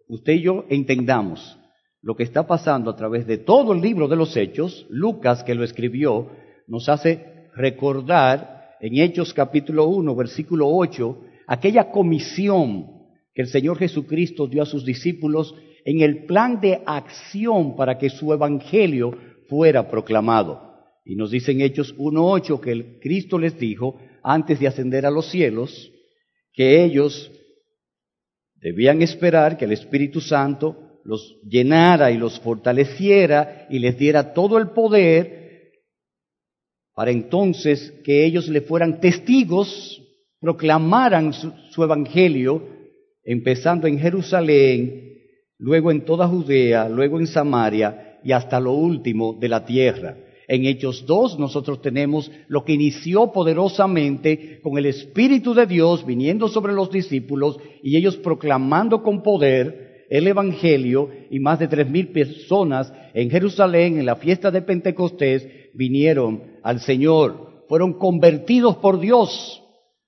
usted y yo entendamos lo que está pasando a través de todo el libro de los Hechos, Lucas, que lo escribió, nos hace recordar en Hechos capítulo 1, versículo 8, aquella comisión que el Señor Jesucristo dio a sus discípulos en el plan de acción para que su evangelio fuera proclamado. Y nos dice en Hechos 1:8 que el Cristo les dijo, antes de ascender a los cielos, que ellos debían esperar que el Espíritu Santo los llenara y los fortaleciera y les diera todo el poder para entonces que ellos le fueran testigos, proclamaran su evangelio, empezando en Jerusalén, luego en toda Judea, luego en Samaria y hasta lo último de la tierra. En Hechos 2 nosotros tenemos lo que inició poderosamente con el Espíritu de Dios viniendo sobre los discípulos y ellos proclamando con poder el Evangelio, y más de 3,000 personas en Jerusalén en la fiesta de Pentecostés vinieron al Señor, fueron convertidos por Dios.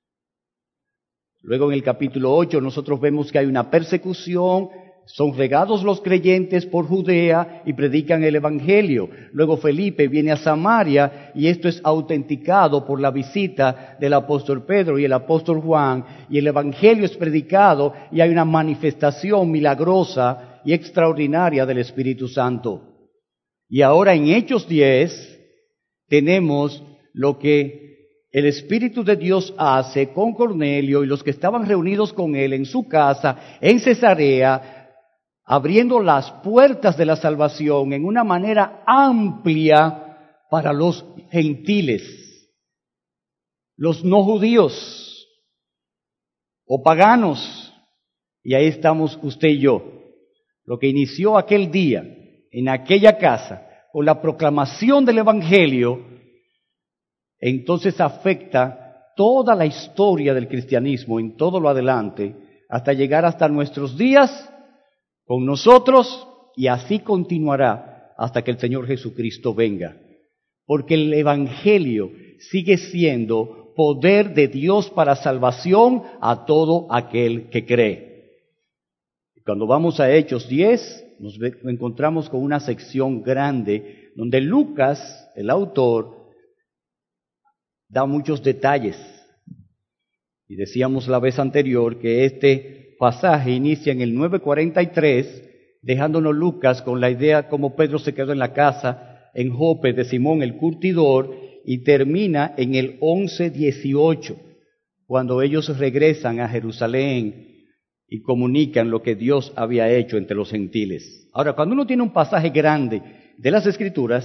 Luego en el capítulo 8 nosotros vemos que hay una persecución, son regados los creyentes por Judea y predican el Evangelio. Luego Felipe viene a Samaria y esto es autenticado por la visita del apóstol Pedro y el apóstol Juan, y el Evangelio es predicado y hay una manifestación milagrosa y extraordinaria del Espíritu Santo. Y ahora en Hechos 10 tenemos lo que el Espíritu de Dios hace con Cornelio y los que estaban reunidos con él en su casa en Cesarea, abriendo las puertas de la salvación en una manera amplia para los gentiles, los no judíos o paganos. Y ahí estamos usted y yo. Lo que inició aquel día en aquella casa con la proclamación del Evangelio, entonces afecta toda la historia del cristianismo en todo lo adelante, hasta llegar hasta nuestros días con nosotros, y así continuará hasta que el Señor Jesucristo venga. Porque el Evangelio sigue siendo poder de Dios para salvación a todo aquel que cree. Cuando vamos a Hechos 10, nos encontramos con una sección grande donde Lucas, el autor, da muchos detalles. Y decíamos la vez anterior que este pasaje inicia en el 9:43, dejándonos Lucas con la idea cómo Pedro se quedó en la casa en Jope de Simón el curtidor, y termina en el 11:18, cuando ellos regresan a Jerusalén y comunican lo que Dios había hecho entre los gentiles. Ahora, cuando uno tiene un pasaje grande de las Escrituras,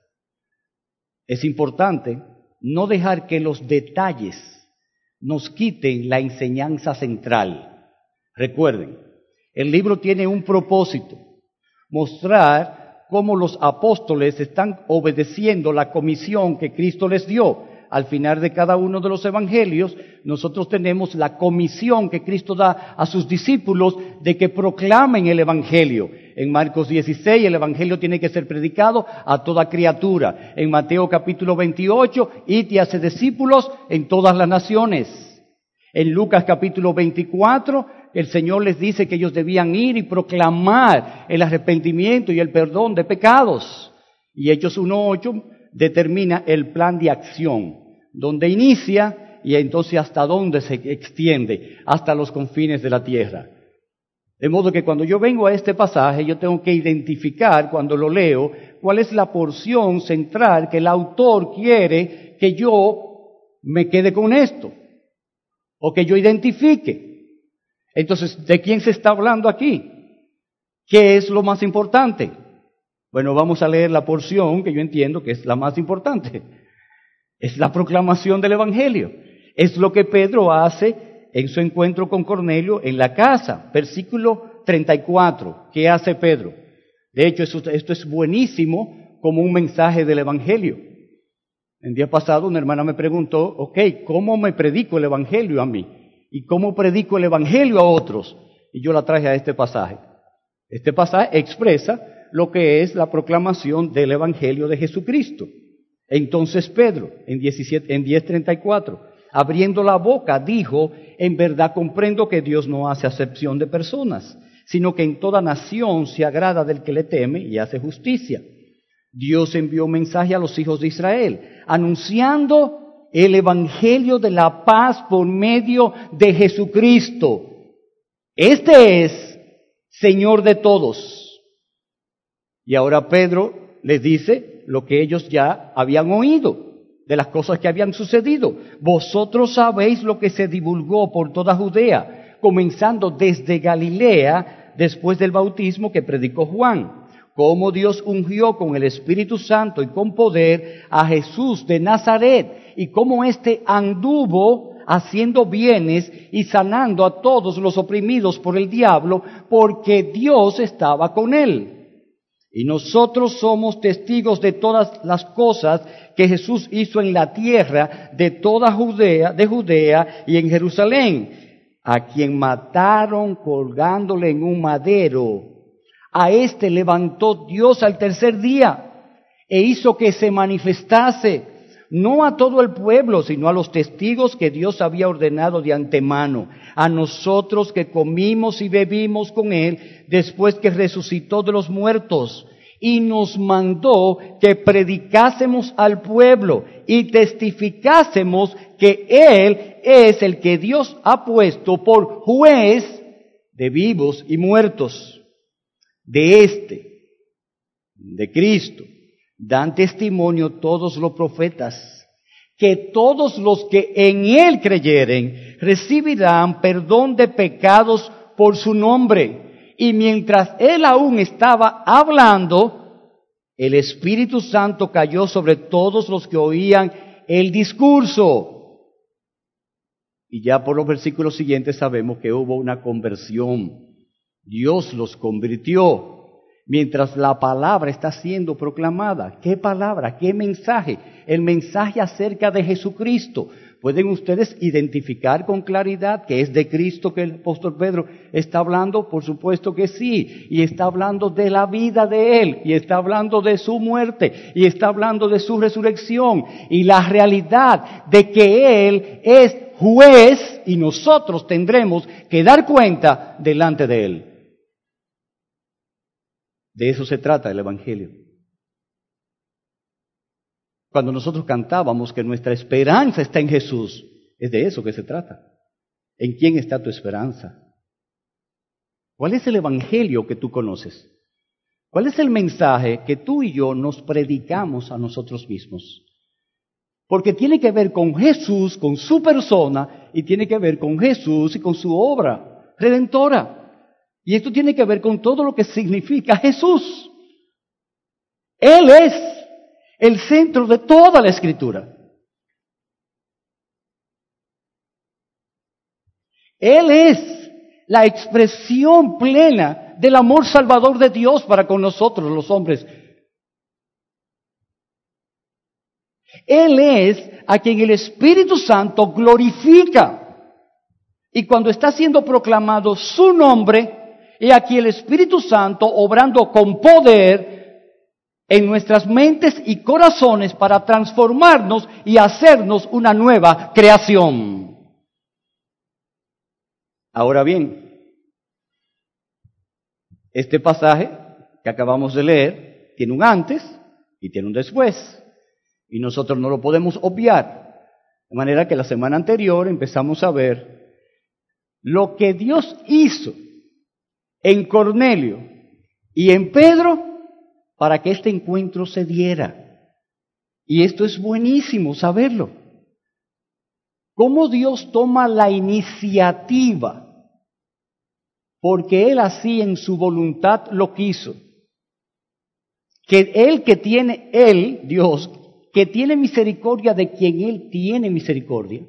es importante no dejar que los detalles nos quiten la enseñanza central. Recuerden, el libro tiene un propósito: mostrar cómo los apóstoles están obedeciendo la comisión que Cristo les dio. Al final de cada uno de los evangelios, nosotros tenemos la comisión que Cristo da a sus discípulos de que proclamen el evangelio. En Marcos 16, el evangelio tiene que ser predicado a toda criatura. En Mateo capítulo 28, id y haced discípulos en todas las naciones. En Lucas capítulo 24, el Señor les dice que ellos debían ir y proclamar el arrepentimiento y el perdón de pecados. Y Hechos 1:8 determina el plan de acción, donde inicia y entonces hasta dónde se extiende, hasta los confines de la tierra. De modo que cuando yo vengo a este pasaje, yo tengo que identificar, cuando lo leo, cuál es la porción central que el autor quiere que yo me quede con esto, o que yo identifique. Entonces, ¿de quién se está hablando aquí? ¿Qué es lo más importante? Bueno, vamos a leer la porción que yo entiendo que es la más importante. Es la proclamación del Evangelio. Es lo que Pedro hace en su encuentro con Cornelio en la casa. Versículo 34. ¿Qué hace Pedro? De hecho, esto es buenísimo como un mensaje del Evangelio. El día pasado una hermana me preguntó, ¿cómo me predico el Evangelio a mí? ¿Y cómo predico el Evangelio a otros? Y yo la traje a este pasaje. Este pasaje expresa lo que es la proclamación del Evangelio de Jesucristo. Entonces Pedro, en 10:34, abriendo la boca, dijo, en verdad comprendo que Dios no hace acepción de personas, sino que en toda nación se agrada del que le teme y hace justicia. Dios envió un mensaje a los hijos de Israel, anunciando el evangelio de la paz por medio de Jesucristo. Este es Señor de todos. Y ahora Pedro les dice lo que ellos ya habían oído, de las cosas que habían sucedido. Vosotros sabéis lo que se divulgó por toda Judea, comenzando desde Galilea, después del bautismo que predicó Juan, cómo Dios ungió con el Espíritu Santo y con poder a Jesús de Nazaret, y cómo éste anduvo haciendo bienes y sanando a todos los oprimidos por el diablo, porque Dios estaba con él. Y nosotros somos testigos de todas las cosas que Jesús hizo en la tierra de toda Judea y en Jerusalén, a quien mataron colgándole en un madero. A éste levantó Dios al tercer día e hizo que se manifestase, no a todo el pueblo, sino a los testigos que Dios había ordenado de antemano, a nosotros que comimos y bebimos con él después que resucitó de los muertos, y nos mandó que predicásemos al pueblo y testificásemos que él es el que Dios ha puesto por juez de vivos y muertos. De Cristo, dan testimonio todos los profetas, que todos los que en él creyeren recibirán perdón de pecados por su nombre. Y mientras él aún estaba hablando, el Espíritu Santo cayó sobre todos los que oían el discurso. Y ya por los versículos siguientes sabemos que hubo una conversión. Dios los convirtió mientras la palabra está siendo proclamada. ¿Qué palabra? ¿Qué mensaje? El mensaje acerca de Jesucristo. ¿Pueden ustedes identificar con claridad que es de Cristo que el apóstol Pedro está hablando? Por supuesto que sí. Y está hablando de la vida de Él. Y está hablando de su muerte. Y está hablando de su resurrección. Y la realidad de que Él es juez y nosotros tendremos que dar cuenta delante de Él. De eso se trata el Evangelio. Cuando nosotros cantábamos que nuestra esperanza está en Jesús, es de eso que se trata. ¿En quién está tu esperanza? ¿Cuál es el Evangelio que tú conoces? ¿Cuál es el mensaje que tú y yo nos predicamos a nosotros mismos? Porque tiene que ver con Jesús, con su persona, y tiene que ver con Jesús y con su obra redentora. Y esto tiene que ver con todo lo que significa Jesús. Él es el centro de toda la Escritura. Él es la expresión plena del amor salvador de Dios para con nosotros los hombres. Él es a quien el Espíritu Santo glorifica. Y cuando está siendo proclamado su nombre, y aquí el Espíritu Santo obrando con poder en nuestras mentes y corazones para transformarnos y hacernos una nueva creación. Ahora bien, este pasaje que acabamos de leer tiene un antes y tiene un después. Y nosotros no lo podemos obviar. De manera que la semana anterior empezamos a ver lo que Dios hizo en Cornelio y en Pedro para que este encuentro se diera. Y esto es buenísimo saberlo. Cómo Dios toma la iniciativa, porque Él así en su voluntad lo quiso. Que Dios, que tiene misericordia de quien Él tiene misericordia,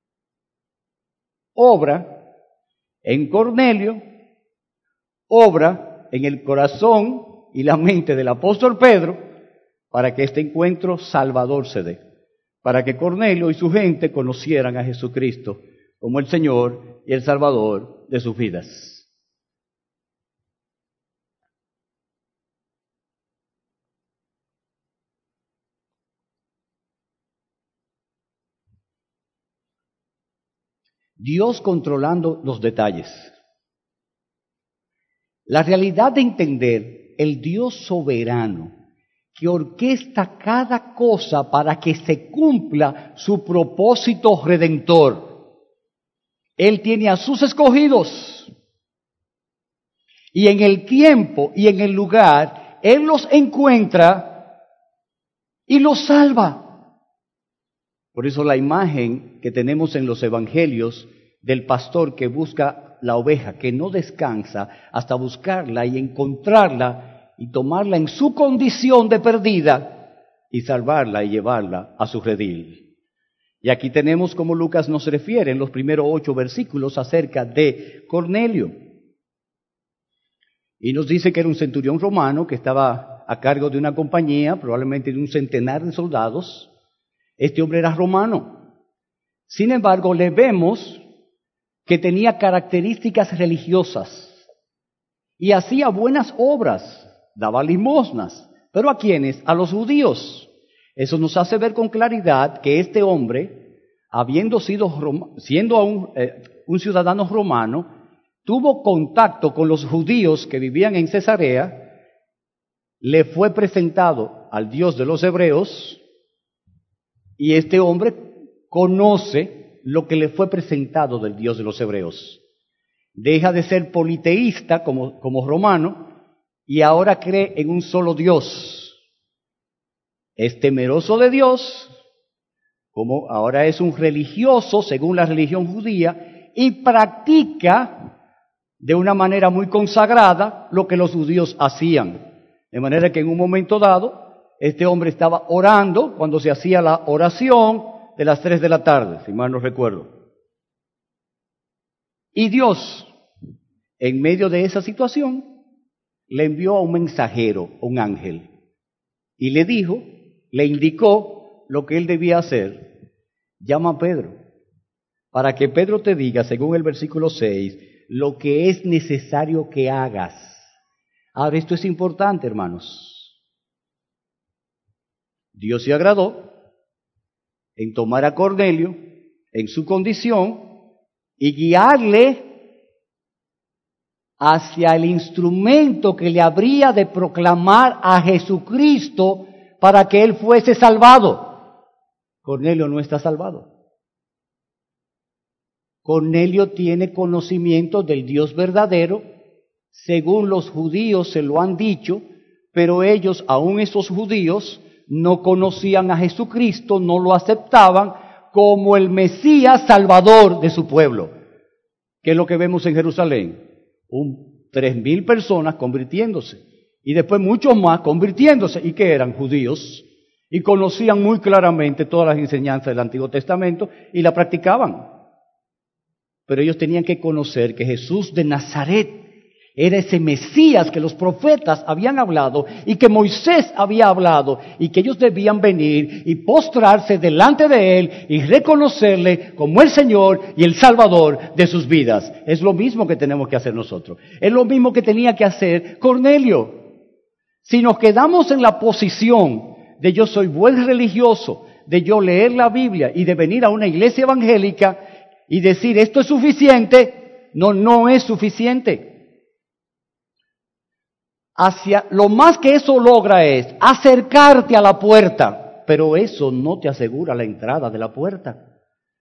obra en Cornelio, obra en el corazón y la mente del apóstol Pedro para que este encuentro salvador se dé, para que Cornelio y su gente conocieran a Jesucristo como el Señor y el Salvador de sus vidas. Dios controlando los detalles. La realidad de entender el Dios soberano que orquesta cada cosa para que se cumpla su propósito redentor. Él tiene a sus escogidos y en el tiempo y en el lugar Él los encuentra y los salva. Por eso la imagen que tenemos en los evangelios del pastor que busca la oveja, que no descansa hasta buscarla y encontrarla y tomarla en su condición de perdida y salvarla y llevarla a su redil. Y aquí tenemos como Lucas nos refiere en los primeros 8 versículos acerca de Cornelio. Y nos dice que era un centurión romano que estaba a cargo de una compañía, probablemente de un centenar de soldados. Este hombre era romano. Sin embargo, le vemos que tenía características religiosas y hacía buenas obras, daba limosnas. ¿Pero a quiénes? A los judíos. Eso nos hace ver con claridad que este hombre, siendo aún un ciudadano romano, tuvo contacto con los judíos que vivían en Cesarea, le fue presentado al Dios de los hebreos, y este hombre conoce lo que le fue presentado del Dios de los hebreos. Deja de ser politeísta como romano y ahora cree en un solo Dios. Es temeroso de Dios, como ahora es un religioso según la religión judía, y practica de una manera muy consagrada lo que los judíos hacían. De manera que en un momento dado, este hombre estaba orando cuando se hacía la oración de las 3 de la tarde, si mal no recuerdo. Y Dios, en medio de esa situación, le envió a un mensajero, un ángel, y le indicó lo que él debía hacer. Llama a Pedro, para que Pedro te diga, según el versículo 6, lo que es necesario que hagas. Ahora, esto es importante, hermanos. Dios se agradó en tomar a Cornelio en su condición y guiarle hacia el instrumento que le habría de proclamar a Jesucristo para que él fuese salvado. Cornelio no está salvado. Cornelio tiene conocimiento del Dios verdadero, según los judíos se lo han dicho, pero ellos, aún esos judíos, no conocían a Jesucristo, no lo aceptaban como el Mesías salvador de su pueblo. ¿Qué es lo que vemos en Jerusalén? 3,000 personas convirtiéndose y después muchos más convirtiéndose, y que eran judíos y conocían muy claramente todas las enseñanzas del Antiguo Testamento y la practicaban. Pero ellos tenían que conocer que Jesús de Nazaret era ese Mesías que los profetas habían hablado y que Moisés había hablado, y que ellos debían venir y postrarse delante de Él y reconocerle como el Señor y el Salvador de sus vidas. Es lo mismo que tenemos que hacer nosotros. Es lo mismo que tenía que hacer Cornelio. Si nos quedamos en la posición de yo soy buen religioso, de yo leer la Biblia y de venir a una iglesia evangélica y decir esto es suficiente, no es suficiente. Lo más que eso logra es acercarte a la puerta, pero eso no te asegura la entrada de la puerta.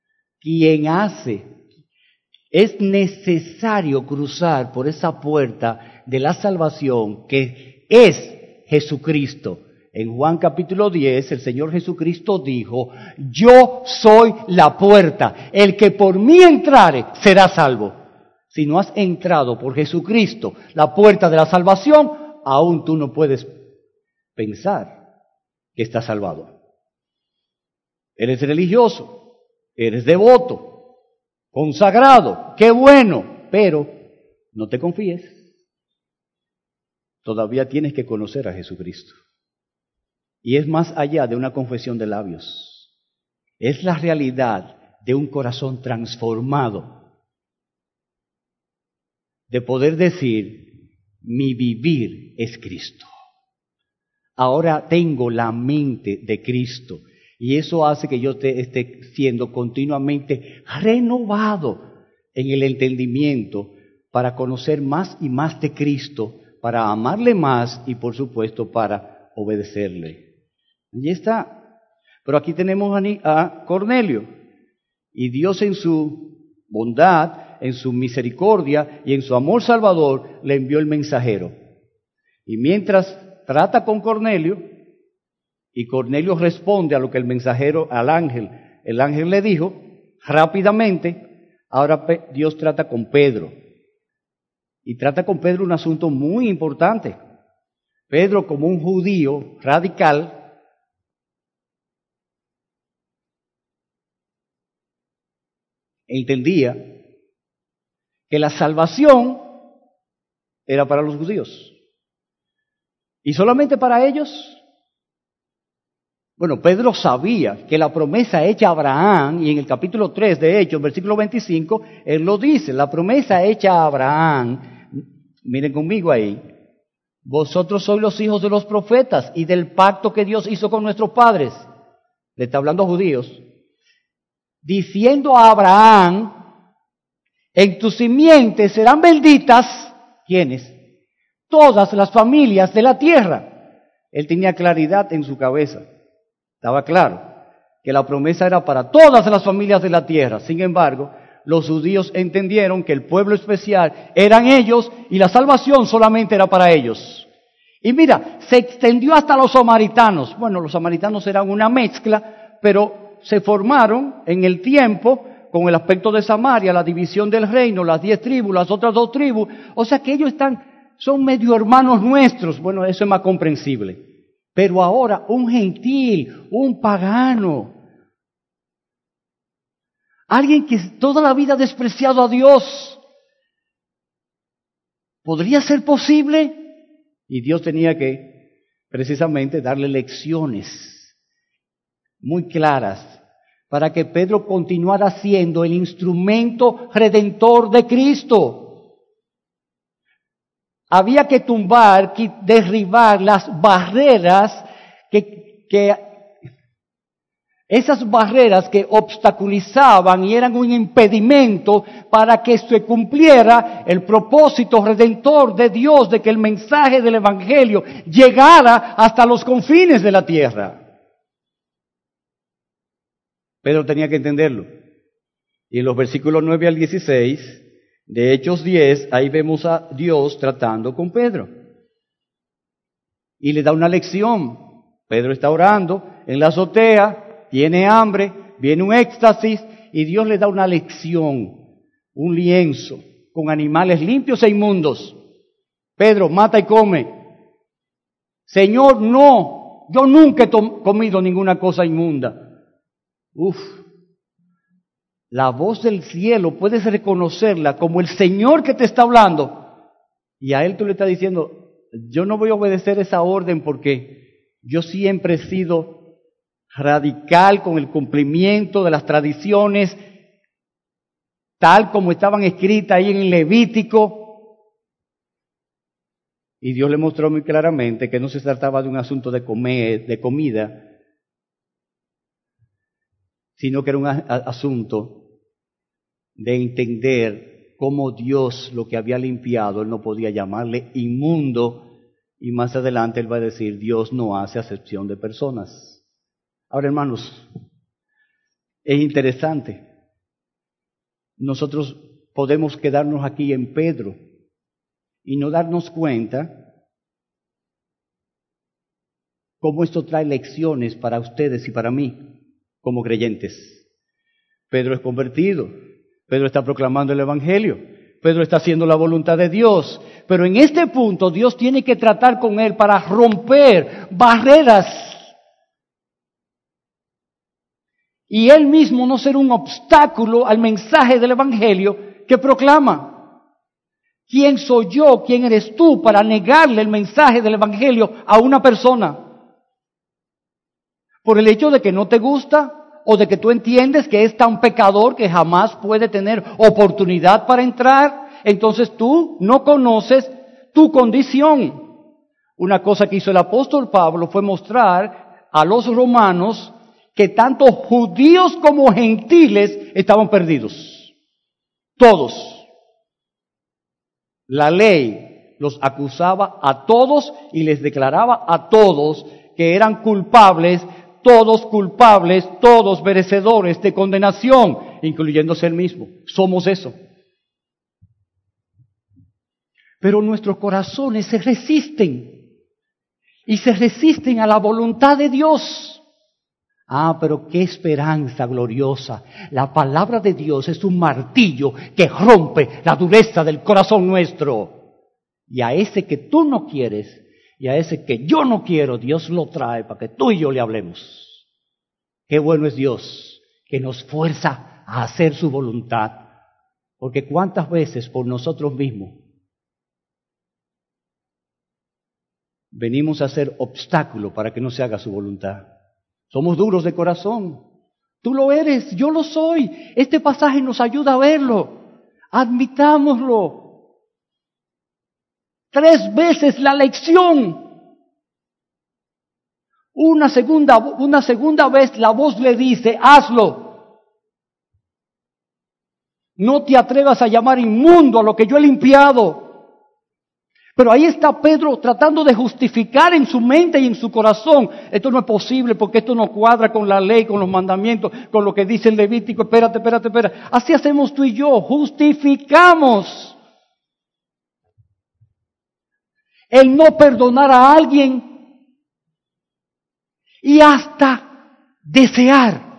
Es necesario cruzar por esa puerta de la salvación que es Jesucristo. En Juan capítulo 10, el Señor Jesucristo dijo, yo soy la puerta, el que por mí entrare será salvo. Si no has entrado por Jesucristo, la puerta de la salvación, aún tú no puedes pensar que estás salvado. Eres religioso, eres devoto, consagrado, qué bueno, pero no te confíes. Todavía tienes que conocer a Jesucristo. Y es más allá de una confesión de labios. Es la realidad de un corazón transformado. De poder decir, mi vivir es Cristo. Ahora tengo la mente de Cristo. Y eso hace que yo esté siendo continuamente renovado en el entendimiento para conocer más y más de Cristo, para amarle más y por supuesto para obedecerle. Allí está. Pero aquí tenemos a Cornelio. Y Dios en su bondad, en su misericordia y en su amor salvador le envió el mensajero. Y mientras trata con Cornelio, y Cornelio responde a lo que el mensajero, el ángel le dijo, rápidamente, ahora Dios trata con Pedro. Y trata con Pedro un asunto muy importante. Pedro, como un judío radical, entendía que la salvación era para los judíos. ¿Y solamente para ellos? Bueno, Pedro sabía que la promesa hecha a Abraham, y en el capítulo 3 de Hechos, versículo 25, él lo dice, la promesa hecha a Abraham, miren conmigo ahí, vosotros sois los hijos de los profetas y del pacto que Dios hizo con nuestros padres, le está hablando a judíos, diciendo a Abraham, en tu simiente serán benditas, ¿quiénes? Todas las familias de la tierra. Él tenía claridad en su cabeza. Estaba claro que la promesa era para todas las familias de la tierra. Sin embargo, los judíos entendieron que el pueblo especial eran ellos y la salvación solamente era para ellos. Y mira, se extendió hasta los samaritanos. Bueno, los samaritanos eran una mezcla, pero se formaron en el tiempo con el aspecto de Samaria, la división del reino, las 10 tribus, las otras 2 tribus. O sea que ellos son medio hermanos nuestros. Bueno, eso es más comprensible. Pero ahora un gentil, un pagano, alguien que toda la vida ha despreciado a Dios, ¿podría ser posible? Y Dios tenía que precisamente darle lecciones muy claras para que Pedro continuara siendo el instrumento redentor de Cristo. Había que tumbar, derribar las barreras esas barreras que obstaculizaban y eran un impedimento para que se cumpliera el propósito redentor de Dios, de que el mensaje del Evangelio llegara hasta los confines de la tierra. Pedro tenía que entenderlo. Y en los versículos 9 al 16 de Hechos 10, ahí vemos a Dios tratando con Pedro. Y le da una lección. Pedro está orando en la azotea, tiene hambre, viene un éxtasis y Dios le da una lección, un lienzo con animales limpios e inmundos. Pedro, mata y come. Señor, no, yo nunca he comido ninguna cosa inmunda. La voz del cielo puedes reconocerla como el Señor que te está hablando. Y a él tú le estás diciendo, yo no voy a obedecer esa orden porque yo siempre he sido radical con el cumplimiento de las tradiciones tal como estaban escritas ahí en Levítico. Y Dios le mostró muy claramente que no se trataba de un asunto de comida, sino que era un asunto de entender cómo Dios lo que había limpiado, Él no podía llamarle inmundo, y más adelante Él va a decir, Dios no hace acepción de personas. Ahora, hermanos, es interesante. Nosotros podemos quedarnos aquí en Pedro y no darnos cuenta cómo esto trae lecciones para ustedes y para mí como creyentes. Pedro es convertido. Pedro está proclamando el Evangelio. Pedro está haciendo la voluntad de Dios. Pero en este punto Dios tiene que tratar con él para romper barreras. Y él mismo no ser un obstáculo al mensaje del Evangelio que proclama. ¿Quién soy yo? ¿Quién eres tú para negarle el mensaje del Evangelio a una persona? Por el hecho de que no te gusta, o de que tú entiendes que es tan pecador que jamás puede tener oportunidad para entrar, entonces tú no conoces tu condición. Una cosa que hizo el apóstol Pablo fue mostrar a los romanos que tanto judíos como gentiles estaban perdidos. Todos. La ley los acusaba a todos y les declaraba a todos que eran culpables, todos merecedores de condenación, incluyéndose él mismo. Somos eso. Pero nuestros corazones se resisten y se resisten a la voluntad de Dios. Pero qué esperanza gloriosa. La palabra de Dios es un martillo que rompe la dureza del corazón nuestro. Y a ese que tú no quieres y a ese que yo no quiero, Dios lo trae para que tú y yo le hablemos. Qué bueno es Dios que nos fuerza a hacer su voluntad. Porque cuántas veces por nosotros mismos venimos a ser obstáculo para que no se haga su voluntad. Somos duros de corazón. Tú lo eres, yo lo soy. Este pasaje nos ayuda a verlo. Admitámoslo. 3 veces la lección. Una segunda vez la voz le dice, hazlo. No te atrevas a llamar inmundo a lo que yo he limpiado. Pero ahí está Pedro tratando de justificar en su mente y en su corazón. Esto no es posible porque esto no cuadra con la ley, con los mandamientos, con lo que dice el Levítico. Espérate. Así hacemos tú y yo, justificamos. El no perdonar a alguien y hasta desear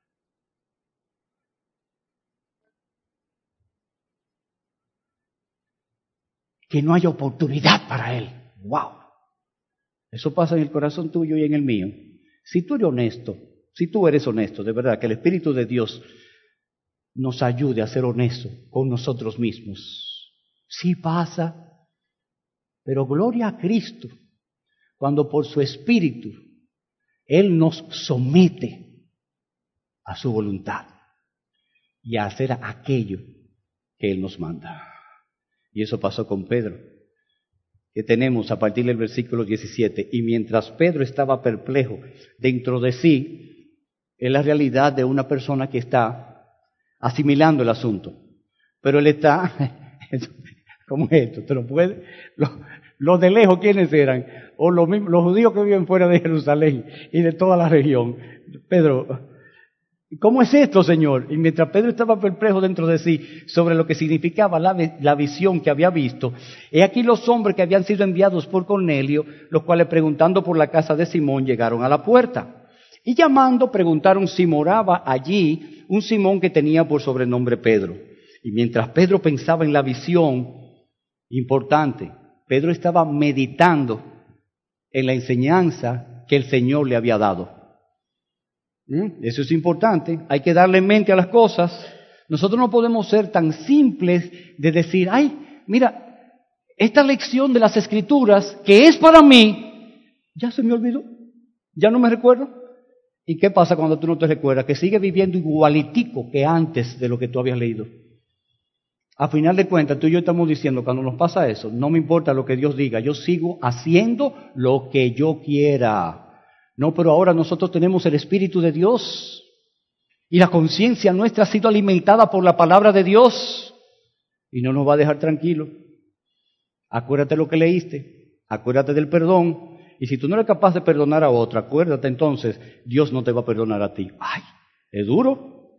que no haya oportunidad para él. ¡Wow! Eso pasa en el corazón tuyo y en el mío. Si tú eres honesto, de verdad, que el Espíritu de Dios nos ayude a ser honestos con nosotros mismos. Sí pasa, pero gloria a Cristo, cuando por su Espíritu Él nos somete a su voluntad y a hacer aquello que Él nos manda. Y eso pasó con Pedro, que tenemos a partir del versículo 17. Y mientras Pedro estaba perplejo dentro de sí, es la realidad de una persona que está asimilando el asunto. Pero él está, ¿cómo es esto? ¿Te lo puede? Los de lejos, ¿quiénes eran? O los judíos que viven fuera de Jerusalén y de toda la región. Pedro, ¿cómo es esto, Señor? Y mientras Pedro estaba perplejo dentro de sí sobre lo que significaba la visión que había visto, he aquí los hombres que habían sido enviados por Cornelio, los cuales preguntando por la casa de Simón llegaron a la puerta. Y llamando preguntaron si moraba allí un Simón que tenía por sobrenombre Pedro. Y mientras Pedro pensaba en la visión importante, Pedro estaba meditando en la enseñanza que el Señor le había dado. Eso es importante, hay que darle mente a las cosas. Nosotros no podemos ser tan simples de decir, mira, esta lección de las Escrituras que es para mí, ya se me olvidó, ya no me recuerdo. ¿Y qué pasa cuando tú no te recuerdas? Que sigues viviendo igualitico que antes de lo que tú habías leído. A final de cuentas, tú y yo estamos diciendo, cuando nos pasa eso, no me importa lo que Dios diga, yo sigo haciendo lo que yo quiera. No, pero ahora nosotros tenemos el Espíritu de Dios y la conciencia nuestra ha sido alimentada por la palabra de Dios y no nos va a dejar tranquilos. Acuérdate lo que leíste, acuérdate del perdón, y si tú no eres capaz de perdonar a otro, acuérdate entonces, Dios no te va a perdonar a ti. Es duro.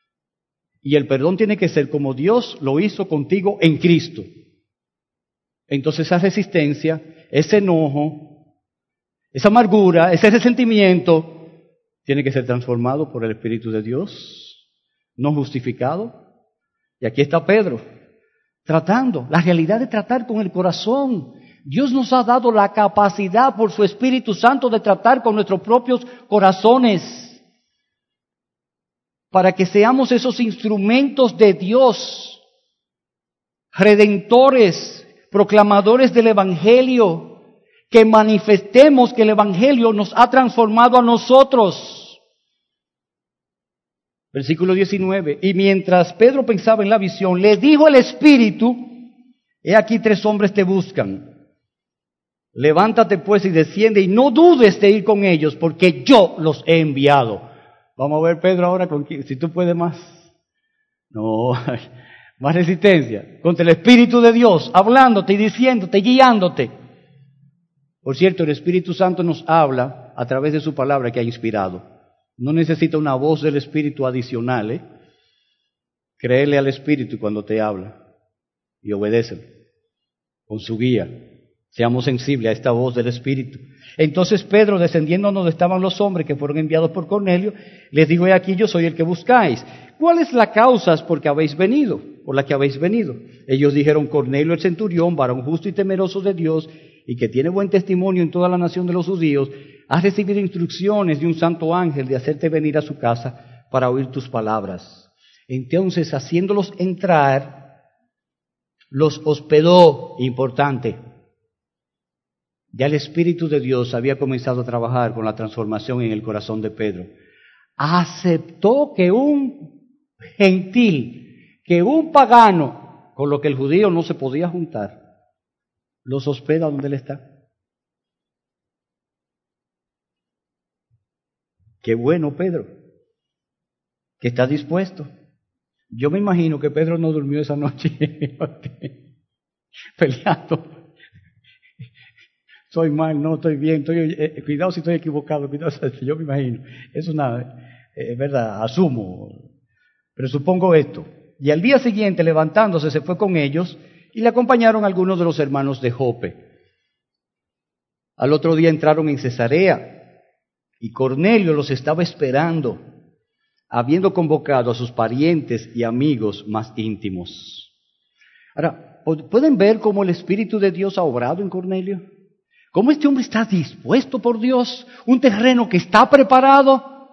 Y el perdón tiene que ser como Dios lo hizo contigo en Cristo. Entonces esa resistencia, ese enojo, esa amargura, ese resentimiento, tiene que ser transformado por el Espíritu de Dios, no justificado. Y aquí está Pedro, tratando, la realidad de tratar con el corazón. Dios nos ha dado la capacidad por su Espíritu Santo de tratar con nuestros propios corazones, para que seamos esos instrumentos de Dios, redentores, proclamadores del Evangelio, que manifestemos que el Evangelio nos ha transformado a nosotros. Versículo 19. Y mientras Pedro pensaba en la visión, le dijo el Espíritu, he aquí 3 hombres te buscan. Levántate pues y desciende y no dudes de ir con ellos, porque yo los he enviado. Vamos a ver, Pedro, ahora si tú puedes más. No, Más resistencia contra el Espíritu de Dios, hablándote y diciéndote, guiándote. Por cierto, el Espíritu Santo nos habla a través de su palabra que ha inspirado. No necesita una voz del Espíritu adicional, ¿eh? Créele al Espíritu cuando te habla y obedécelo con su guía. Seamos sensibles a esta voz del Espíritu. Entonces Pedro, descendiendo donde estaban los hombres que fueron enviados por Cornelio, les dijo: he aquí, yo soy el que buscáis. ¿Cuál es la causa por la que habéis venido? Ellos dijeron: Cornelio el centurión, varón justo y temeroso de Dios, y que tiene buen testimonio en toda la nación de los judíos, ha recibido instrucciones de un santo ángel de hacerte venir a su casa para oír tus palabras. Entonces, haciéndolos entrar, los hospedó. Importante. Ya el Espíritu de Dios había comenzado a trabajar con la transformación en el corazón de Pedro. Aceptó que un gentil, que un pagano, con lo que el judío no se podía juntar, los hospeda donde él está. Qué bueno, Pedro, que está dispuesto. Yo me imagino que Pedro no durmió esa noche peleando. Soy mal, no estoy bien, cuidado si estoy equivocado, cuidado, yo me imagino. Es verdad, asumo, pero supongo esto. Y al día siguiente, levantándose, se fue con ellos y le acompañaron algunos de los hermanos de Jope. Al otro día entraron en Cesarea y Cornelio los estaba esperando, habiendo convocado a sus parientes y amigos más íntimos. Ahora, ¿pueden ver cómo el Espíritu de Dios ha obrado en Cornelio? ¿Cómo este hombre está dispuesto por Dios? Un terreno que está preparado.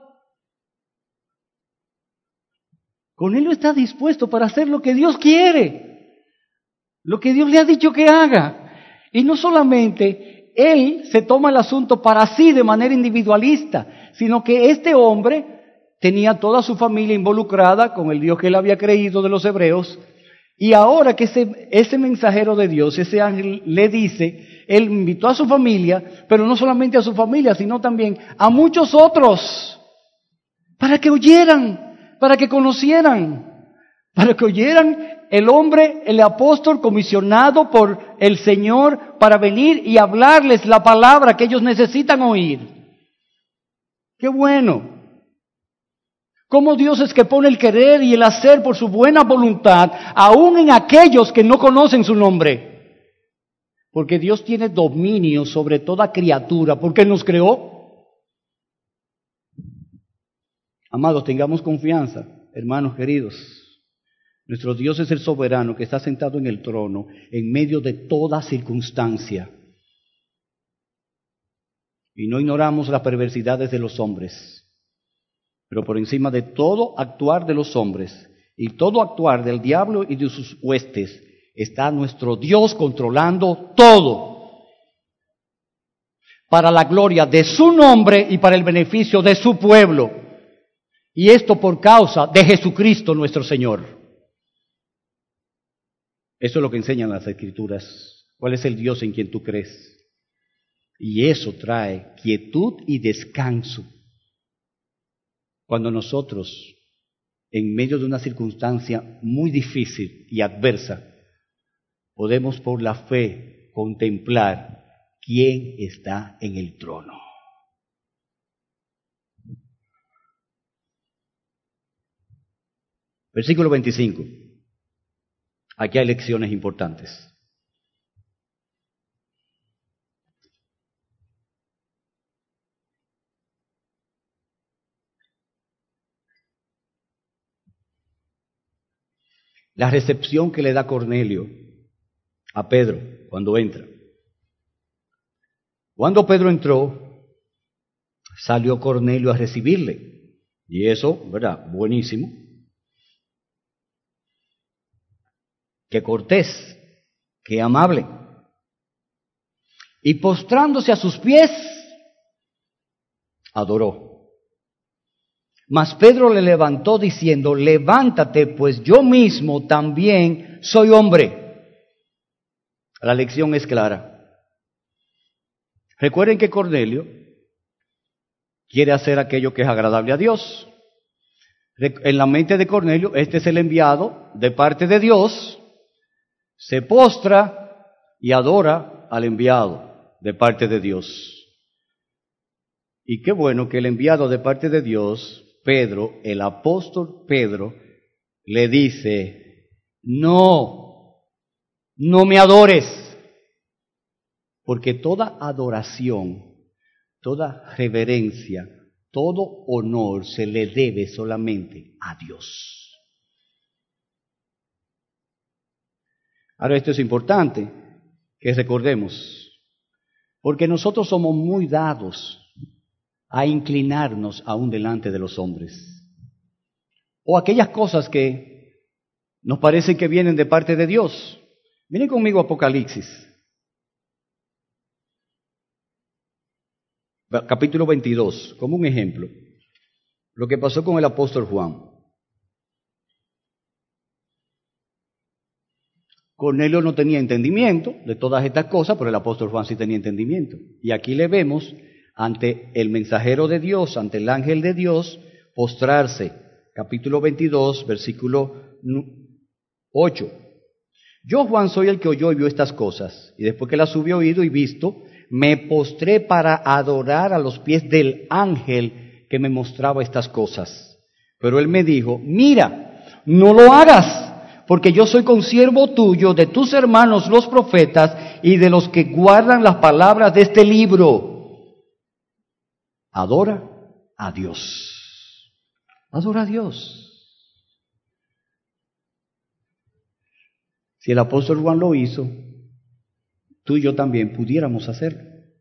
Cornelio está dispuesto para hacer lo que Dios quiere, lo que Dios le ha dicho que haga. Y no solamente él se toma el asunto para sí de manera individualista, sino que este hombre tenía toda su familia involucrada con el Dios que él había creído de los hebreos. Y ahora que ese mensajero de Dios, ese ángel le dice, él invitó a su familia, pero no solamente a su familia, sino también a muchos otros, para que oyeran, para que conocieran, para que oyeran el hombre, el apóstol comisionado por el Señor para venir y hablarles la palabra que ellos necesitan oír. ¡Qué bueno! Cómo Dios es que pone el querer y el hacer por su buena voluntad, aún en aquellos que no conocen su nombre. Porque Dios tiene dominio sobre toda criatura, porque Él nos creó. Amados, tengamos confianza, hermanos queridos. Nuestro Dios es el soberano que está sentado en el trono, en medio de toda circunstancia. Y no ignoramos las perversidades de los hombres. Pero por encima de todo actuar de los hombres y todo actuar del diablo y de sus huestes, está nuestro Dios controlando todo para la gloria de su nombre y para el beneficio de su pueblo. Y esto por causa de Jesucristo nuestro Señor. Eso es lo que enseñan las Escrituras. ¿Cuál es el Dios en quien tú crees? Y eso trae quietud y descanso. Cuando nosotros, en medio de una circunstancia muy difícil y adversa, podemos por la fe contemplar quién está en el trono. Versículo 25. Aquí hay lecciones importantes. La recepción que le da Cornelio a Pedro cuando entra. Cuando Pedro entró, salió Cornelio a recibirle. Y eso, ¿verdad? Buenísimo. Qué cortés, qué amable. Y postrándose a sus pies, adoró. Mas Pedro le levantó diciendo: levántate, pues yo mismo también soy hombre. La lección es clara. Recuerden que Cornelio quiere hacer aquello que es agradable a Dios. En la mente de Cornelio, este es el enviado de parte de Dios, se postra y adora al enviado de parte de Dios. Y qué bueno que el enviado de parte de Dios, Pedro, el apóstol Pedro, le dice, no me adores, porque toda adoración, toda reverencia, todo honor se le debe solamente a Dios. Ahora esto es importante que recordemos, porque nosotros somos muy dados a inclinarnos aún delante de los hombres, o aquellas cosas que nos parecen que vienen de parte de Dios. Miren conmigo Apocalipsis, capítulo 22, como un ejemplo, lo que pasó con el apóstol Juan. Cornelio no tenía entendimiento de todas estas cosas, pero el apóstol Juan sí tenía entendimiento. Y aquí le vemos ante el mensajero de Dios, ante el ángel de Dios, postrarse. Capítulo 22, versículo 8. Yo, Juan, soy el que oyó y vio estas cosas, y después que las hubo oído y visto, me postré para adorar a los pies del ángel que me mostraba estas cosas. Pero él me dijo, mira, no lo hagas, porque yo soy consiervo tuyo, de tus hermanos los profetas, y de los que guardan las palabras de este libro. Adora a Dios. Adora a Dios. Si el apóstol Juan lo hizo, tú y yo también pudiéramos hacerlo.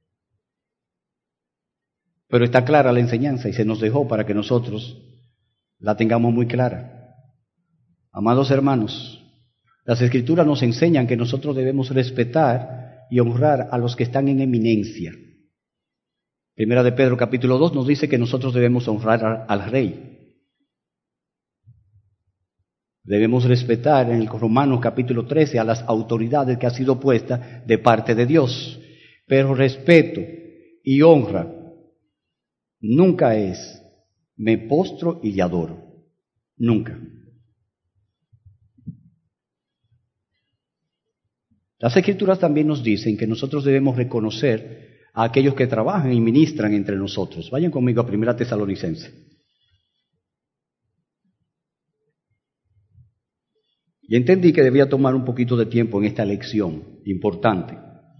Pero está clara la enseñanza y se nos dejó para que nosotros la tengamos muy clara. Amados hermanos, las Escrituras nos enseñan que nosotros debemos respetar y honrar a los que están en eminencia. Primera de Pedro capítulo 2 nos dice que nosotros debemos honrar al rey. Debemos respetar en el Romanos capítulo 13 a las autoridades que ha sido puesta de parte de Dios. Pero respeto y honra nunca es me postro y le adoro. Nunca. Las Escrituras también nos dicen que nosotros debemos reconocer a aquellos que trabajan y ministran entre nosotros. Vayan conmigo a 1 Tesalonicenses. Y entendí que debía tomar un poquito de tiempo en esta lección importante.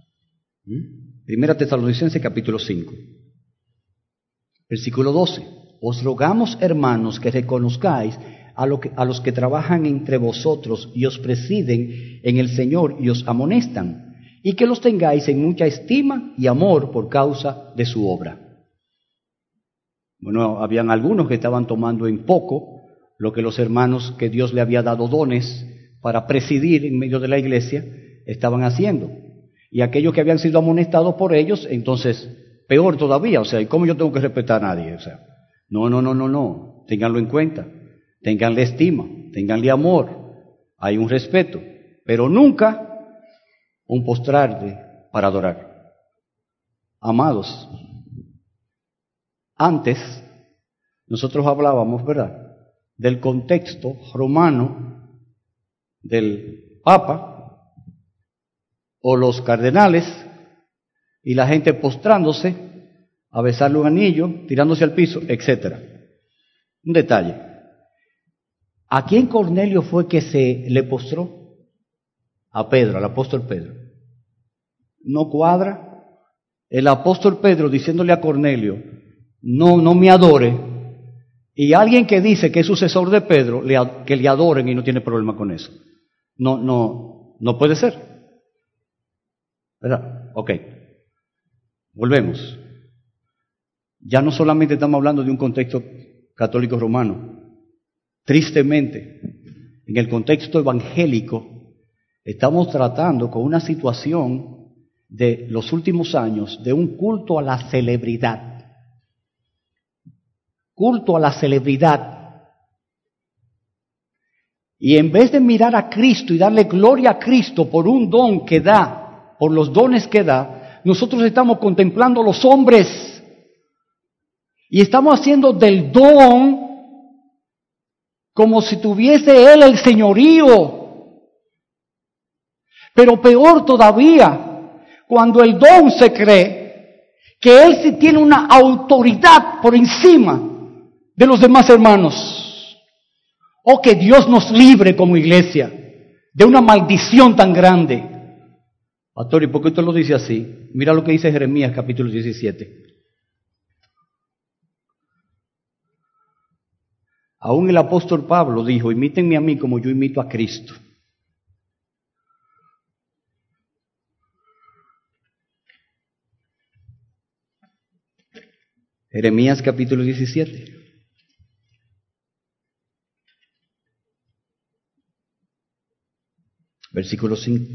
1 Tesalonicenses capítulo 5, versículo 12. Os rogamos, hermanos, que reconozcáis a los que trabajan entre vosotros y os presiden en el Señor y os amonestan, y que los tengáis en mucha estima y amor por causa de su obra. Bueno, habían algunos que estaban tomando en poco lo que los hermanos que Dios le había dado dones para presidir en medio de la iglesia estaban haciendo. Y aquellos que habían sido amonestados por ellos, entonces, peor todavía, o sea, ¿y cómo yo tengo que respetar a nadie? O sea, no, ténganlo en cuenta, ténganle estima, ténganle amor, hay un respeto, pero nunca un postrarse para adorar. Amados, antes nosotros hablábamos, ¿verdad?, del contexto romano del Papa o los cardenales y la gente postrándose a besarle un anillo, tirándose al piso, etc. Un detalle. ¿A quién Cornelio fue que se le postró? A Pedro, al apóstol Pedro. ¿No cuadra? El apóstol Pedro diciéndole a Cornelio, no me adore, y alguien que dice que es sucesor de Pedro, que le adoren y no tiene problema con eso. No puede ser. ¿Verdad? Ok. Volvemos. Ya no solamente estamos hablando de un contexto católico romano. Tristemente, en el contexto evangélico, estamos tratando con una situación de los últimos años de un culto a la celebridad. Culto a la celebridad. Y en vez de mirar a Cristo y darle gloria a Cristo por un don que da, por los dones que da, nosotros estamos contemplando a los hombres. Y estamos haciendo del don como si tuviese Él el señorío. Pero peor todavía, cuando el don se cree que Él sí tiene una autoridad por encima de los demás hermanos. Oh, que Dios nos libre como iglesia de una maldición tan grande. Pastor, ¿y por qué usted lo dice así? Mira lo que dice Jeremías capítulo 17. Aún el apóstol Pablo dijo, imítenme a mí como yo imito a Cristo. Jeremías capítulo 17. Versículo 5.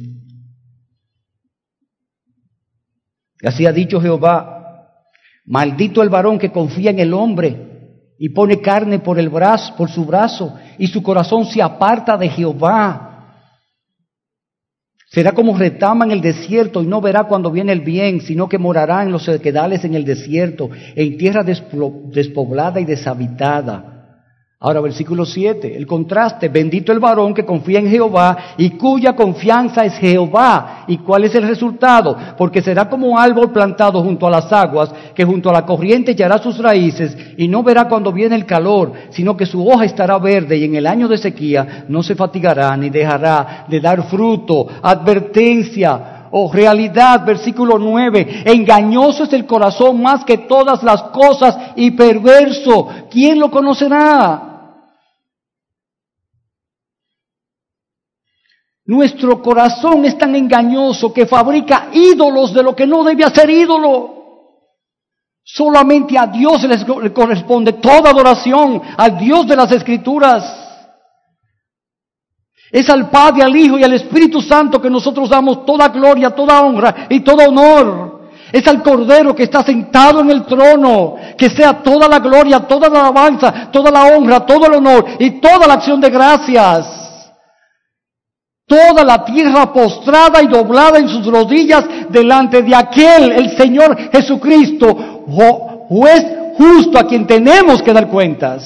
Así ha dicho Jehová, maldito el varón que confía en el hombre y pone carne por su brazo, y su corazón se aparta de Jehová. Será como retama en el desierto, y no verá cuando viene el bien, sino que morará en los sequedales en el desierto, en tierra despoblada y deshabitada. Ahora, versículo 7, el contraste, bendito el varón que confía en Jehová y cuya confianza es Jehová. ¿Y cuál es el resultado? Porque será como un árbol plantado junto a las aguas, que junto a la corriente echará sus raíces y no verá cuando viene el calor, sino que su hoja estará verde y en el año de sequía no se fatigará ni dejará de dar fruto. Advertencia o realidad, versículo 9, engañoso es el corazón más que todas las cosas y perverso. ¿Quién lo conocerá? Nuestro corazón es tan engañoso que fabrica ídolos de lo que no debe ser ídolo. Solamente a Dios le corresponde toda adoración, al Dios de las Escrituras. Es al Padre, al Hijo y al Espíritu Santo que nosotros damos toda gloria, toda honra y todo honor. Es al Cordero que está sentado en el trono, que sea toda la gloria, toda la alabanza, toda la honra, todo el honor y toda la acción de gracias. Toda la tierra postrada y doblada en sus rodillas delante de aquel, el Señor Jesucristo, juez justo a quien tenemos que dar cuentas.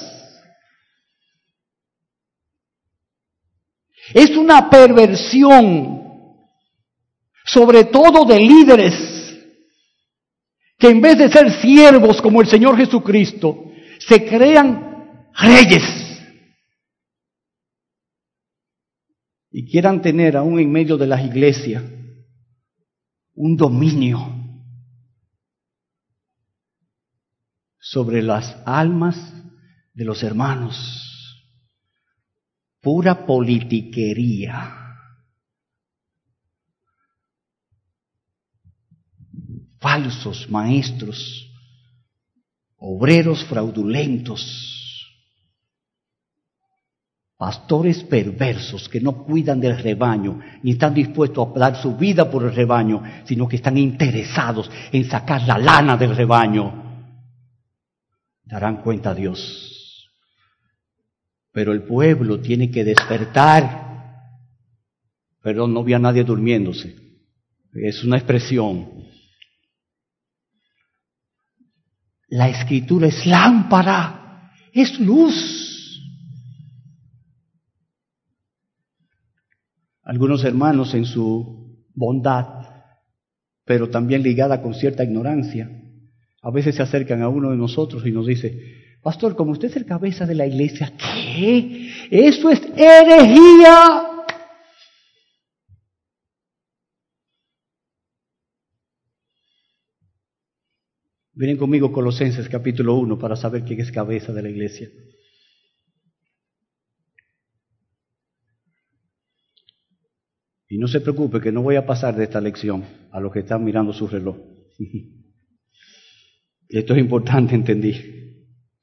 Es una perversión, sobre todo de líderes, que en vez de ser siervos como el Señor Jesucristo, se crean reyes. Y quieran tener aún en medio de las iglesias un dominio sobre las almas de los hermanos. Pura politiquería. Falsos maestros, obreros fraudulentos. Pastores perversos que no cuidan del rebaño, ni están dispuestos a dar su vida por el rebaño, sino que están interesados en sacar la lana del rebaño. Darán cuenta a Dios. Pero el pueblo tiene que despertar. Perdón, no vi a nadie durmiéndose. Es una expresión. La Escritura es lámpara, es luz. Algunos hermanos en su bondad, pero también ligada con cierta ignorancia, a veces se acercan a uno de nosotros y nos dice, pastor, como usted es el cabeza de la iglesia, ¿qué? Eso es herejía. Vienen conmigo Colosenses capítulo 1 para saber quién es cabeza de la iglesia. Y no se preocupe que no voy a pasar de esta lección a los que están mirando su reloj. Esto es importante entender.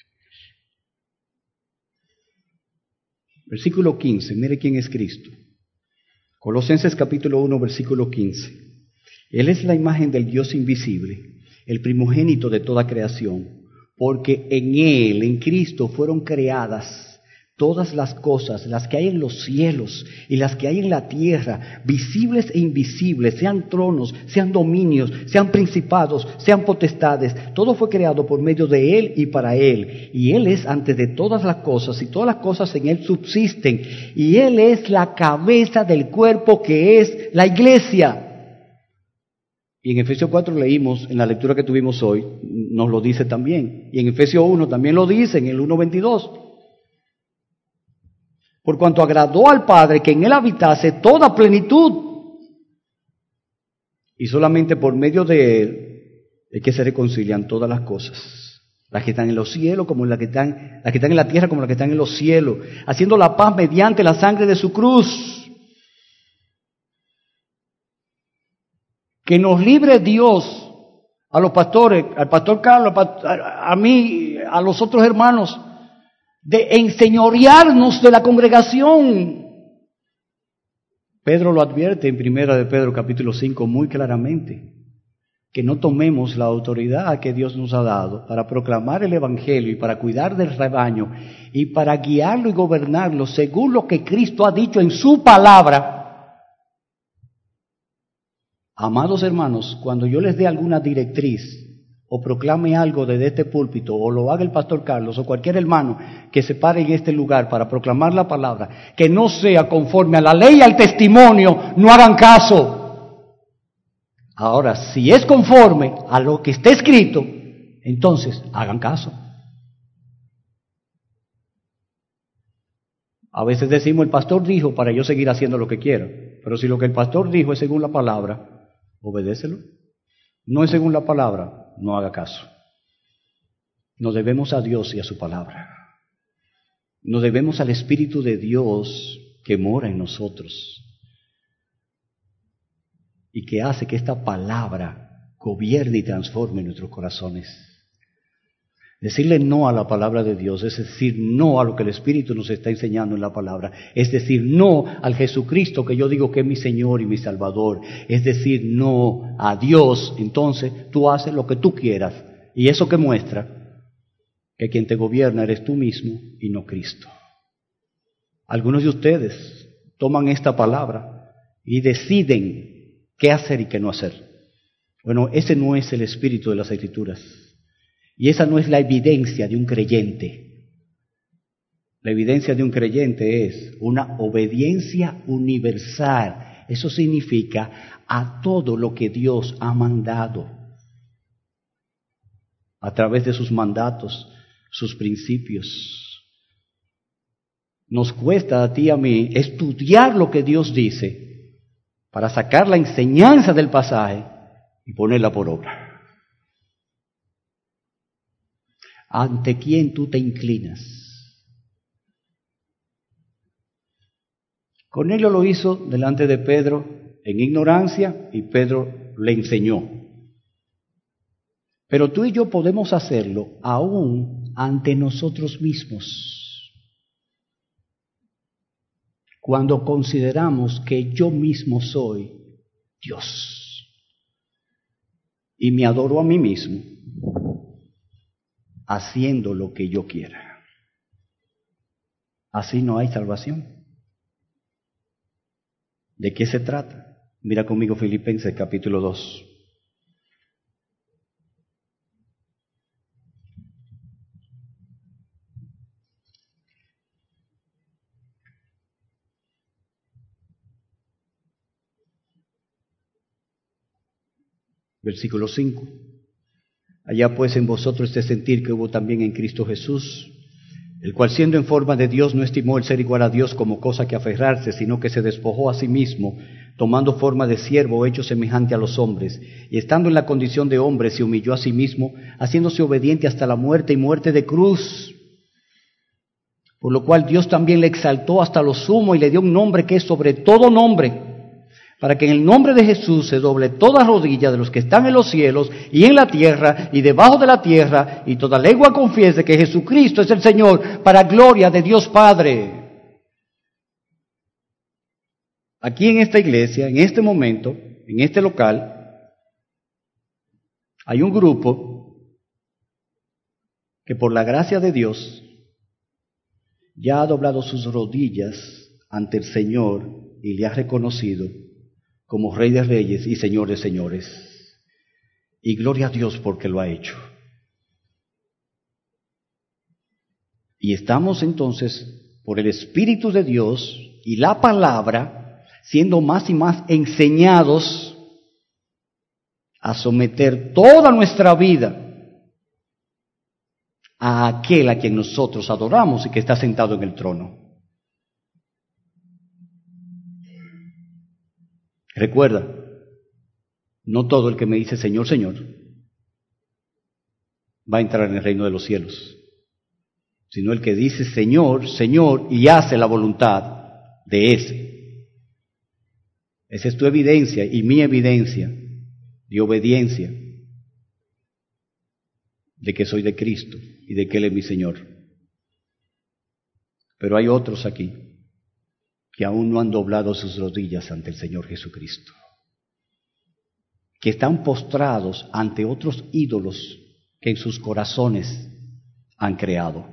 Versículo 15, mire quién es Cristo. Colosenses capítulo 1, versículo 15. Él es la imagen del Dios invisible, el primogénito de toda creación, porque en Él, en Cristo, fueron creadas todas las cosas, las que hay en los cielos y las que hay en la tierra, visibles e invisibles, sean tronos, sean dominios, sean principados, sean potestades, todo fue creado por medio de Él y para Él. Y Él es antes de todas las cosas, y todas las cosas en Él subsisten. Y Él es la cabeza del cuerpo que es la iglesia. Y en Efesios 4 leímos, en la lectura que tuvimos hoy, nos lo dice también. Y en Efesios 1 también lo dice, en el 1:22. Por cuanto agradó al Padre que en Él habitase toda plenitud. Y solamente por medio de Él es que se reconcilian todas las cosas. Las que están en los cielos como las que están en la tierra como las que están en los cielos. Haciendo la paz mediante la sangre de su cruz. Que nos libre Dios, a los pastores, al pastor Carlos, a mí, a los otros hermanos, de enseñorearnos de la congregación. Pedro lo advierte en 1 de Pedro capítulo 5 muy claramente, que no tomemos la autoridad que Dios nos ha dado para proclamar el evangelio y para cuidar del rebaño y para guiarlo y gobernarlo según lo que Cristo ha dicho en su palabra. Amados hermanos, cuando yo les dé alguna directriz o proclame algo desde este púlpito, o lo haga el pastor Carlos, o cualquier hermano que se pare en este lugar para proclamar la palabra, que no sea conforme a la ley y al testimonio, no hagan caso. Ahora, si es conforme a lo que está escrito, entonces hagan caso. A veces decimos, el pastor dijo para yo seguir haciendo lo que quiero, pero si lo que el pastor dijo es según la palabra, obedécelo. No es según la palabra, no haga caso. Nos debemos a Dios y a su palabra. Nos debemos al Espíritu de Dios que mora en nosotros y que hace que esta palabra gobierne y transforme nuestros corazones. Decirle no a la palabra de Dios es decir no a lo que el Espíritu nos está enseñando en la palabra. Es decir no al Jesucristo que yo digo que es mi Señor y mi Salvador. Es decir no a Dios. Entonces tú haces lo que tú quieras. Y eso que muestra que quien te gobierna eres tú mismo y no Cristo. Algunos de ustedes toman esta palabra y deciden qué hacer y qué no hacer. Bueno, ese no es el espíritu de las Escrituras. Y esa no es la evidencia de un creyente. La evidencia de un creyente es una obediencia universal. Eso significa a todo lo que Dios ha mandado. A través de sus mandatos, sus principios. Nos cuesta a ti y a mí estudiar lo que Dios dice para sacar la enseñanza del pasaje y ponerla por obra. ¿Ante quién tú te inclinas? Cornelio lo hizo delante de Pedro en ignorancia y Pedro le enseñó. Pero tú y yo podemos hacerlo aún ante nosotros mismos. Cuando consideramos que yo mismo soy Dios y me adoro a mí mismo, haciendo lo que yo quiera. Así no hay salvación. ¿De qué se trata? Mira conmigo Filipenses capítulo 2. Versículo 5. Allá pues en vosotros este sentir que hubo también en Cristo Jesús, el cual siendo en forma de Dios no estimó el ser igual a Dios como cosa que aferrarse, sino que se despojó a sí mismo, tomando forma de siervo hecho semejante a los hombres, y estando en la condición de hombre se humilló a sí mismo, haciéndose obediente hasta la muerte y muerte de cruz. Por lo cual Dios también le exaltó hasta lo sumo y le dio un nombre que es sobre todo nombre, para que en el nombre de Jesús se doble toda rodilla de los que están en los cielos y en la tierra y debajo de la tierra, y toda lengua confiese que Jesucristo es el Señor, para gloria de Dios Padre. Aquí en esta iglesia, en este momento, en este local, hay un grupo que por la gracia de Dios ya ha doblado sus rodillas ante el Señor y le ha reconocido como Rey de Reyes y Señor de Señores. Y gloria a Dios porque lo ha hecho. Y estamos entonces, por el Espíritu de Dios y la palabra, siendo más y más enseñados a someter toda nuestra vida a aquel a quien nosotros adoramos y que está sentado en el trono. Recuerda, no todo el que me dice Señor, Señor, va a entrar en el reino de los cielos, sino el que dice Señor, Señor, y hace la voluntad de ese. Esa es tu evidencia y mi evidencia de obediencia, de que soy de Cristo y de que Él es mi Señor. Pero hay otros aquí que aún no han doblado sus rodillas ante el Señor Jesucristo, que están postrados ante otros ídolos que en sus corazones han creado.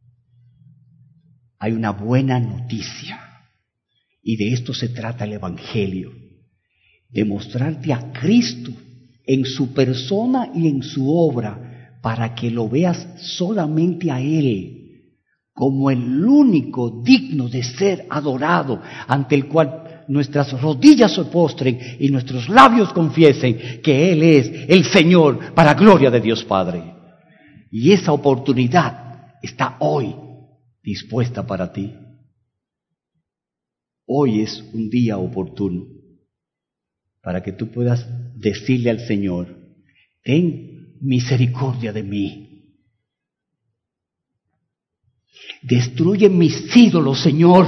Hay una buena noticia, y de esto se trata el Evangelio, de mostrarte a Cristo en su persona y en su obra, para que lo veas solamente a Él como el único digno de ser adorado, ante el cual nuestras rodillas se postren y nuestros labios confiesen que Él es el Señor, para gloria de Dios Padre. Y esa oportunidad está hoy dispuesta para ti. Hoy es un día oportuno para que tú puedas decirle al Señor: ten misericordia de mí. Destruye mis ídolos, Señor,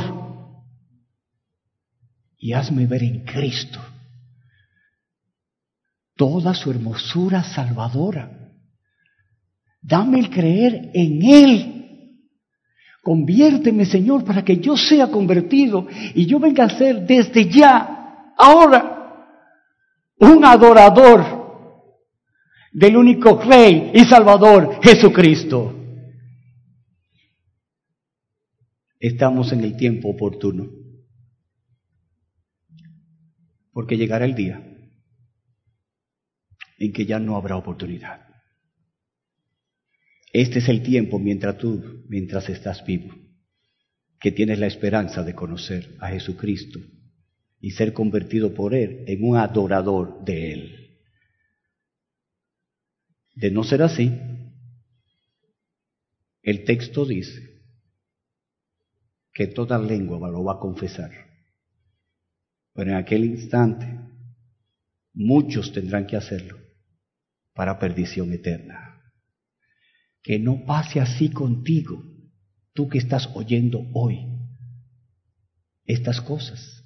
y hazme ver en Cristo toda su hermosura salvadora. Dame el creer en Él. Conviérteme, Señor, para que yo sea convertido y yo venga a ser desde ya, ahora, un adorador del único Rey y Salvador, Jesucristo. Estamos en el tiempo oportuno, porque llegará el día en que ya no habrá oportunidad. Este es el tiempo mientras estás vivo, que tienes la esperanza de conocer a Jesucristo y ser convertido por Él en un adorador de Él. De no ser así, el texto dice que toda lengua lo va a confesar, pero en aquel instante muchos tendrán que hacerlo para perdición eterna. Que no pase así contigo, tú que estás oyendo hoy estas cosas.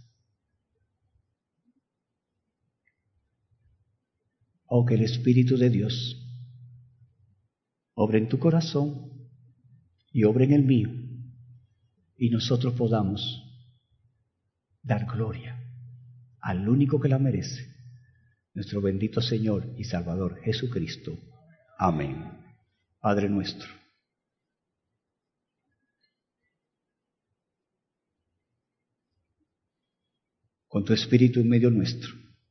O que el Espíritu de Dios obre en tu corazón y obre en el mío, y nosotros podamos dar gloria al único que la merece, nuestro bendito Señor y Salvador Jesucristo. Amén. Padre nuestro, con tu Espíritu en medio nuestro,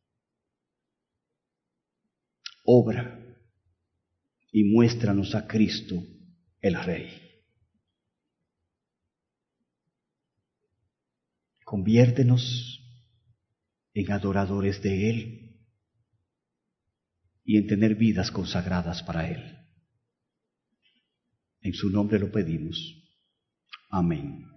obra y muéstranos a Cristo el Rey. Conviértenos en adoradores de Él y en tener vidas consagradas para Él. En su nombre lo pedimos. Amén.